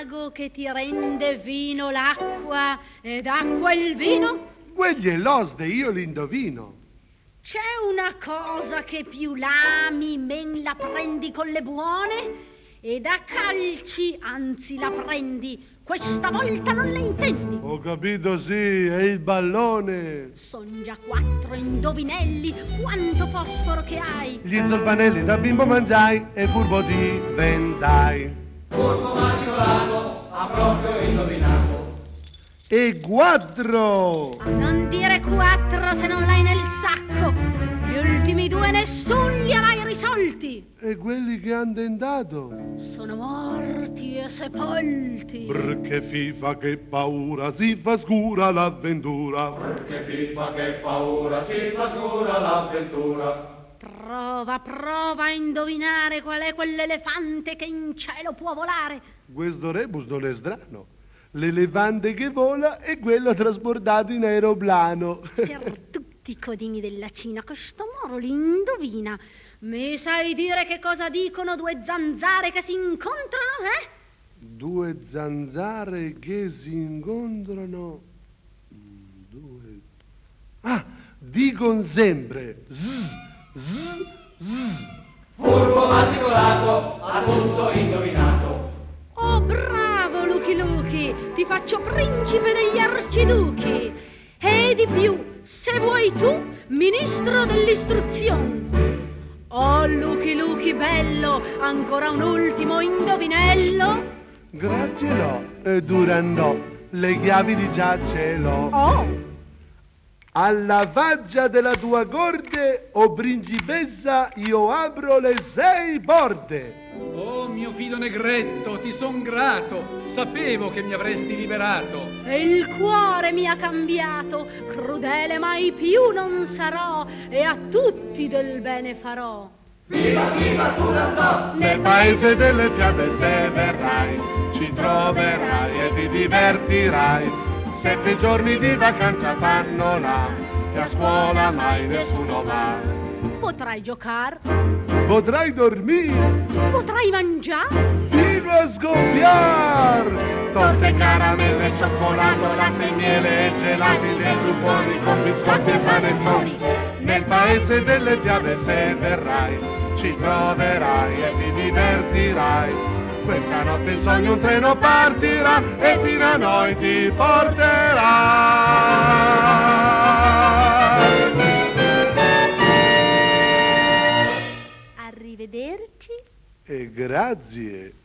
mago che ti rende vino l'acqua ed acqua il vino? Quelli è l'osde, io l'indovino. C'è una cosa che più l'ami, men la prendi con le buone, ed a calci, anzi la prendi, questa volta non la intendi. Ho capito, sì, è il ballone. Son già 4 indovinelli, quanto fosforo che hai. Gli zolfanelli da bimbo mangiai e furbo diventai. Furbo macinato, ha proprio indovinato. E quattro! A non dire 4 se non l'hai nel sacco. Gli ultimi 2 nessun li avrai risolti. E quelli che han tentato? Sono morti e sepolti. Brr, che fifa, che paura, si fa scura l'avventura. Brr, che fifa, che paura, si fa scura l'avventura. Prova a indovinare qual è quell'elefante che in cielo può volare. Questo rebus non è strano. L'elefante che vola è quello trasportato in aeroplano. Per tutti i codini della Cina, questo moro li indovina. Mi sai dire che cosa dicono 2 zanzare che si incontrano, eh? 2 zanzare che si incontrano. 2. Ah, dicono sempre zzz, zzz, zzz. Furbo matricolato, appunto indovinato. Oh, bravo Lucky Lucky, ti faccio principe degli arciduchi. E di più, se vuoi tu, ministro dell'istruzione. Oh, Lucky Lucky bello, ancora un ultimo indovinello? Grazie no, Durandò, le chiavi di già ce l'ho. Oh! Alla faccia della tua corte, o principessa, io apro le 6 porte. Oh mio fido negretto, ti son grato, sapevo che mi avresti liberato. E il cuore mi ha cambiato, crudele mai più non sarò, e a tutti del bene farò. Viva, viva Turandot! Nel paese delle fiabe se verrai, ci troverai e ti divertirai. 7 giorni di vacanza fanno là, che a scuola mai nessuno va. Potrai giocare, Potrai dormire potrai mangiare, fino a scoppiar. Torte, caramelle, cioccolato, latte, miele e gelati, dentro buoni con biscotti e panettoni. Nel paese delle fiabe se verrai, ci troverai e ti divertirai. Questa notte in sogno un treno partirà e fino a noi ti porterà. arrivederci. E grazie.